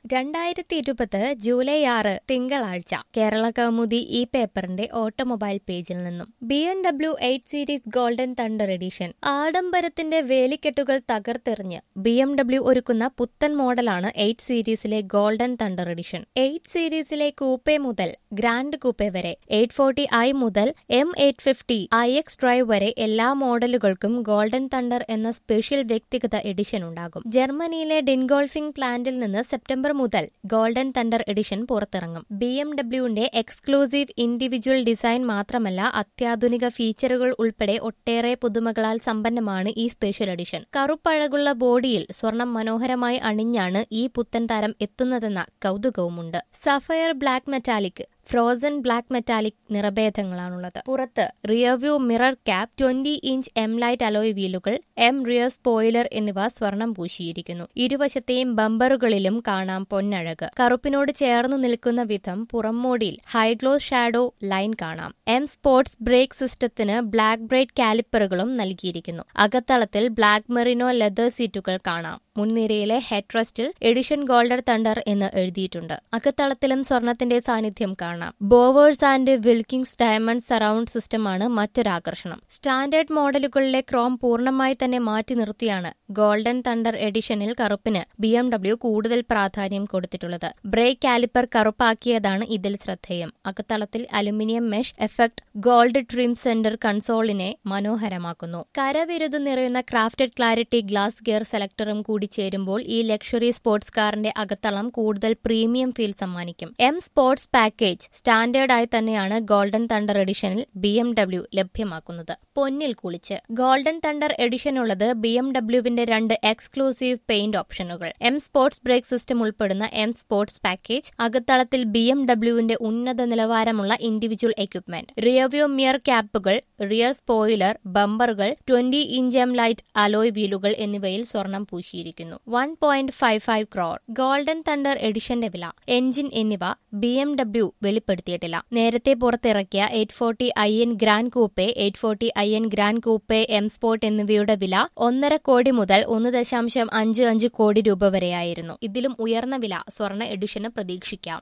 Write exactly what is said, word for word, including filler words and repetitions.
രണ്ടായിരത്തി ഇരുപത് ജൂലൈ ആറ് തിങ്കളാഴ്ച കേരള കൗമുദി ഈ പേപ്പറിന്റെ ഓട്ടോമൊബൈൽ പേജിൽ നിന്നും B M W eight series golden thunder edition ആഡംബരത്തിന്റെ വേലിക്കെട്ടുകൾ തകർത്തെറിഞ്ഞ് ബി എം ഡബ്ല്യു ഒരുക്കുന്ന പുത്തൻ മോഡലാണ് എയ്റ്റ് സീരീസിലെ ഗോൾഡൻ തണ്ടർ എഡിഷൻ. എയ്റ്റ് സീരീസിലെ കൂപ്പെ മുതൽ ഗ്രാൻഡ് കൂപ്പെ വരെ, എയ്റ്റ് ഫോർട്ടി ഐ മുതൽ M eight fifty I X drive വരെ എല്ലാ മോഡലുകൾക്കും ഗോൾഡൻ തണ്ടർ എന്ന സ്പെഷ്യൽ വ്യക്തിഗത എഡിഷൻ ഉണ്ടാകും. ജർമ്മനിയിലെ ഡിൻഗോൾഫിംഗ് പ്ലാന്റിൽ നിന്ന് സെപ്റ്റംബർ മുതൽ ഗോൾഡൻ തണ്ടർ എഡിഷൻ പുറത്തിറങ്ങും. ബി എം ഡബ്ല്യുവിന്റെ എക്സ്ക്ലൂസീവ് ഇൻഡിവിജ്വൽ ഡിസൈൻ മാത്രമല്ല, അത്യാധുനിക ഫീച്ചറുകൾ ഉൾപ്പെടെ ഒട്ടേറെ പുതുമകളാൽ സമ്പന്നമാണ് ഈ സ്പെഷ്യൽ എഡിഷൻ. കറുപ്പഴകുള്ള ബോഡിയിൽ സ്വർണം മനോഹരമായി അണിഞ്ഞാണ് ഈ പുത്തൻ താരം എത്തുന്നതെന്ന കൗതുകവുമുണ്ട്. Sapphire black metallic, frozen black metallic നിറഭേദങ്ങളാണുള്ളത്. പുറത്ത് rearview mirror cap, twenty inch M light alloy വീലുകൾ, എം റിയർ സ്പോയിലർ എന്നിവ സ്വർണം പൂശിയിരിക്കുന്നു. ഇരുവശത്തെയും ബമ്പറുകളിലും കാണാം പൊന്നഴക്. കറുപ്പിനോട് ചേർന്നു നിൽക്കുന്ന വിധം പുറംമോടിയിൽ ഹൈഗ്ലോസ് ഷാഡോ ലൈൻ കാണാം. എം സ്പോർട്സ് ബ്രേക്ക് സിസ്റ്റത്തിന് ബ്ലാക്ക് ബ്രൈറ്റ് കാലിപ്പറുകളും നൽകിയിരിക്കുന്നു. അകത്തളത്തിൽ ബ്ലാക്ക് മെറിനോ ലെതർ സീറ്റുകൾ കാണാം. മുൻനിരയിലെ ഹെഡ് റെസ്റ്റിൽ എഡിഷൻ ഗോൾഡൻ തണ്ടർ എന്ന് എഴുതിയിട്ടുണ്ട്. അകത്തളത്തിലും സ്വർണത്തിന്റെ സാന്നിധ്യം കാണാം. ബോവേഴ്സ് ആൻഡ് വിൽക്കിംഗ്സ് ഡയമണ്ട് സറൌണ്ട് സിസ്റ്റമാണ് മറ്റൊരാകർഷണം. സ്റ്റാൻഡേർഡ് മോഡലുകളിലെ ക്രോം പൂർണ്ണമായി തന്നെ മാറ്റി നിർത്തിയാണ് ഗോൾഡൻ തണ്ടർ എഡിഷനിൽ കറുപ്പിന് ബി എം ഡബ്ല്യു കൂടുതൽ പ്രാധാന്യം കൊടുത്തിട്ടുള്ളത്. ബ്രേക്ക് കാലിപ്പർ കറുപ്പാക്കിയതാണ് ഇതിൽ ശ്രദ്ധേയം. അകത്തളത്തിൽ aluminium mesh effect gold trim centre കൺസോളിനെ മനോഹരമാക്കുന്നു. കരവിരുതു നിറയുന്ന ക്രാഫ്റ്റഡ് ക്ലാരിറ്റി ഗ്ലാസ് ഗിയർ സെലക്ടറും കൂടി ചേരുമ്പോൾ ഈ ലക്ഷറി സ്പോർട്സ് കാറിന്റെ അകത്തളം കൂടുതൽ പ്രീമിയം ഫീൽ സമ്മാനിക്കും. എം സ്പോർട്സ് പാക്കേജ് സ്റ്റാൻഡേർഡ് ആയി തന്നെയാണ് ഗോൾഡൻ തണ്ടർ എഡിഷനിൽ ബി എം ഡബ്ല്യു ലഭ്യമാക്കുന്നത്. പൊന്നിൽ കുളിച്ച് ഗോൾഡൻ തണ്ടർ എഡിഷനുള്ളത് ബി എം ഡബ്ല്യുവിന്റെ രണ്ട് എക്സ്ക്ലൂസീവ് പെയിന്റ് ഓപ്ഷനുകൾ. എം സ്പോർട്സ് ബ്രേക്ക് സിസ്റ്റം ഉൾപ്പെടുന്ന എം സ്പോർട്സ് പാക്കേജ്, അകത്തളത്തിൽ ബി എം ഡബ്ല്യുവിന്റെ ഉന്നത നിലവാരമുള്ള ഇൻഡിവിജ്വൽ എക്യുപ്മെന്റ്, റിയർവ്യൂ മിയർ ക്യാപ്പുകൾ, റിയർ സ്പോയിലർ, ബമ്പറുകൾ, twenty inch M light alloy വീലുകൾ എന്നിവയിൽ സ്വർണം പൂശിയിരിക്കുന്നു. One point five five crore. Golden thunder എഡിഷന്റെ വില, എൻജിൻ എന്നിവ ബി എം ഡബ്ല്യു വെളിപ്പെടുത്തിയിട്ടില്ല. നേരത്തെ പുറത്തിറക്കിയ eight forty I N grand coupe, eight forty I N grand coupe M sport എന്നിവയുടെ വില ഒന്നര കോടി മുതൽ ഒന്ന് ദശാംശം അഞ്ച് അഞ്ച് കോടി രൂപ വരെയായിരുന്നു. ഇതിലും ഉയർന്ന വില സ്വർണ്ണ എഡിഷന് പ്രതീക്ഷിക്കാം.